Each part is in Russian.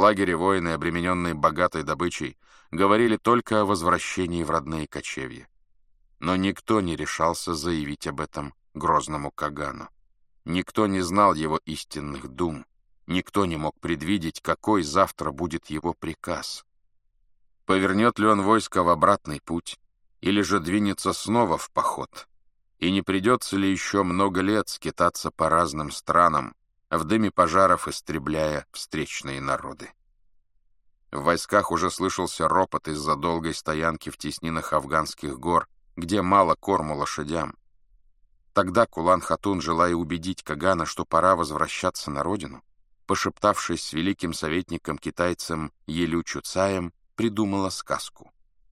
лагере воины, обремененные богатой добычей, говорили только о возвращении в родные кочевья. Но никто не решался заявить об этом грозному Кагану. Никто не знал его истинных дум. Никто не мог предвидеть, какой завтра будет его приказ. Повернет ли он войско в обратный путь, или же двинется снова в поход? И не придется ли еще много лет скитаться по разным странам, в дыме пожаров истребляя встречные народы? В войсках уже слышался ропот из-за долгой стоянки в теснинах афганских гор, где мало корму лошадям. Тогда Кулан-Хатун, желая убедить Кагана, что пора возвращаться на родину, пошептавшись с великим советником-китайцем Елю Чуцаем, придумала сказку.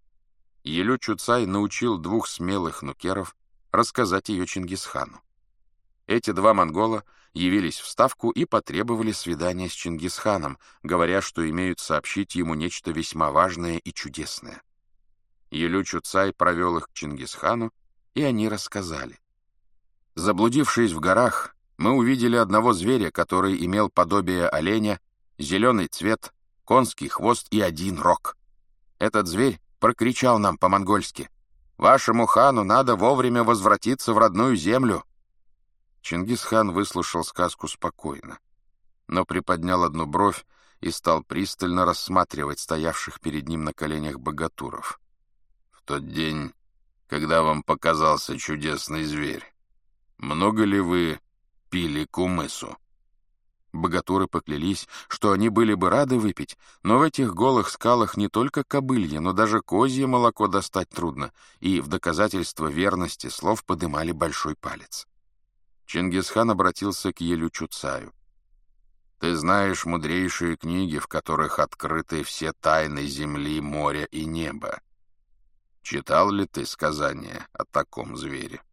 Елю Чуцай научил 2 смелых нукеров рассказать ее Чингисхану. Эти 2 монгола явились в ставку и потребовали свидания с Чингисханом, говоря, что имеют сообщить ему нечто весьма важное и чудесное. Елю Чуцай провел их к Чингисхану, и они рассказали. Заблудившись в горах, мы увидели одного зверя, который имел подобие оленя, зеленый цвет, конский хвост и 1 рог. Этот зверь прокричал нам по-монгольски: «Вашему хану надо вовремя возвратиться в родную землю». Чингисхан выслушал сказку спокойно, но приподнял одну бровь и стал пристально рассматривать стоявших перед ним на коленях богатуров. «В тот день, когда вам показался чудесный зверь, много ли вы пили кумысу?» Богатуры поклялись, что они были бы рады выпить, но в этих голых скалах не только кобылье, но даже козье молоко достать трудно, и в доказательство верности слов подымали большой палец. Чингисхан обратился к Елю Чуцаю. «Ты знаешь мудрейшие книги, в которых открыты все тайны земли, моря и неба. Читал ли ты сказания о таком звере?»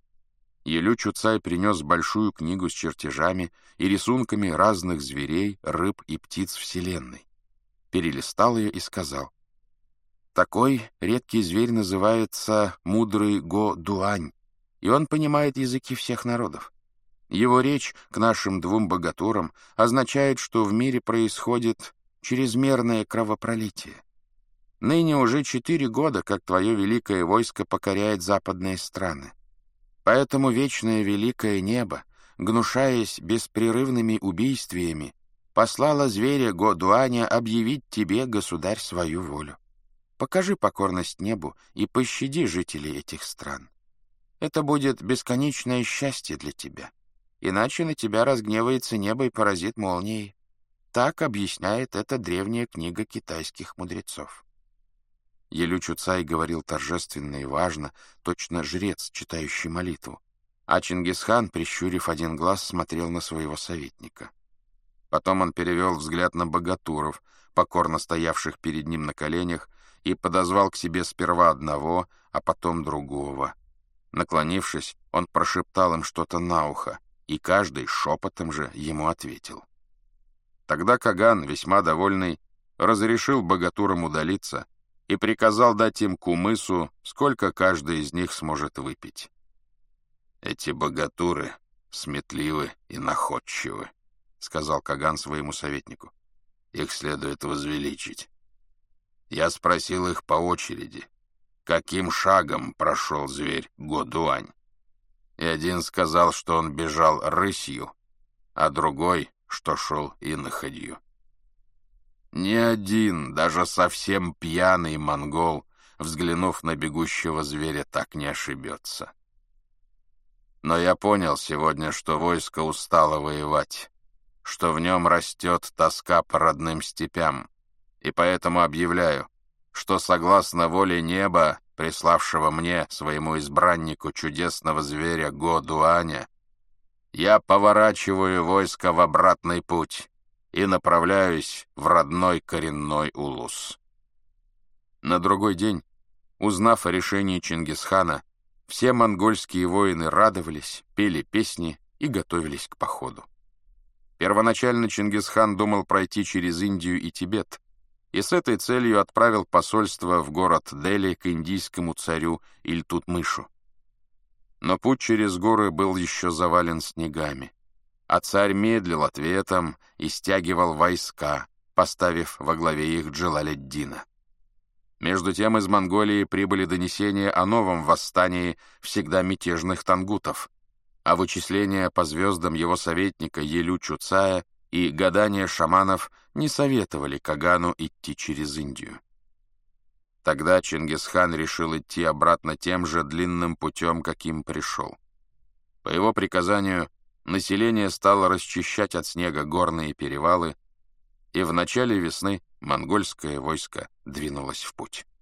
Елю Чуцай принес большую книгу с чертежами и рисунками разных зверей, рыб и птиц Вселенной. Перелистал ее и сказал: «Такой редкий зверь называется мудрый Го-Дуань, и он понимает языки всех народов. Его речь к нашим 2 богатурам означает, что в мире происходит чрезмерное кровопролитие. Ныне уже 4 года, как твое великое войско покоряет западные страны. Поэтому вечное великое небо, гнушаясь беспрерывными убийствиями, послало зверя Го-Дуаня объявить тебе, государь, свою волю. Покажи покорность небу и пощади жителей этих стран. Это будет бесконечное счастье для тебя. Иначе на тебя разгневается небо и поразит молнией. Так объясняет эта древняя книга китайских мудрецов». Елю Чуцай говорил торжественно и важно, точно жрец, читающий молитву, а Чингисхан, прищурив 1 глаз, смотрел на своего советника. Потом он перевел взгляд на богатуров, покорно стоявших перед ним на коленях, и подозвал к себе сперва одного, а потом другого. Наклонившись, он прошептал им что-то на ухо, и каждый шепотом же ему ответил. Тогда Каган, весьма довольный, разрешил богатурам удалиться и приказал дать им кумысу, сколько каждый из них сможет выпить. «Эти богатуры сметливы и находчивы», — сказал Каган своему советнику. «Их следует возвеличить. Я спросил их по очереди, каким шагом прошел зверь Го-Дуань. И один сказал, что он бежал рысью, а другой, что шел иноходью. Ни один, даже совсем пьяный монгол, взглянув на бегущего зверя, так не ошибется. Но я понял сегодня, что войско устало воевать, что в нем растет тоска по родным степям, и поэтому объявляю, что согласно воле неба, приславшего мне, своему избраннику, чудесного зверя Го-Дуаня, я поворачиваю войско в обратный путь и направляюсь в родной коренной Улус». На другой день, узнав о решении Чингисхана, все монгольские воины радовались, пели песни и готовились к походу. Первоначально Чингисхан думал пройти через Индию и Тибет, и с этой целью отправил посольство в город Дели к индийскому царю Ильтутмышу. Но путь через горы был еще завален снегами, а царь медлил ответом и стягивал войска, поставив во главе их Джалаледдина. Между тем из Монголии прибыли донесения о новом восстании всегда мятежных тангутов, а вычисления по звездам его советника Елю Чуцая и гадания шаманов не советовали Кагану идти через Индию. Тогда Чингисхан решил идти обратно тем же длинным путем, каким пришел. По его приказанию население стало расчищать от снега горные перевалы, и в начале весны монгольское войско двинулось в путь.